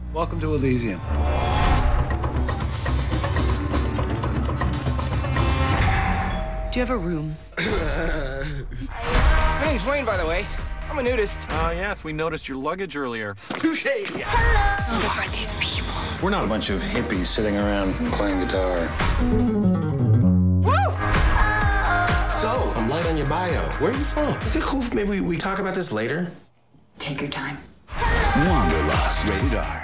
Welcome to Elysium. Do you have a room? My name's Wayne, by the way. I'm a nudist. Yes, we noticed your luggage earlier. Touche. Who are these people? We're not A bunch of hippies sitting around playing guitar. So, I'm light on your bio. Where are you from? Is it cool if maybe we talk about this later? Take your time. Wanderlust. Rated R.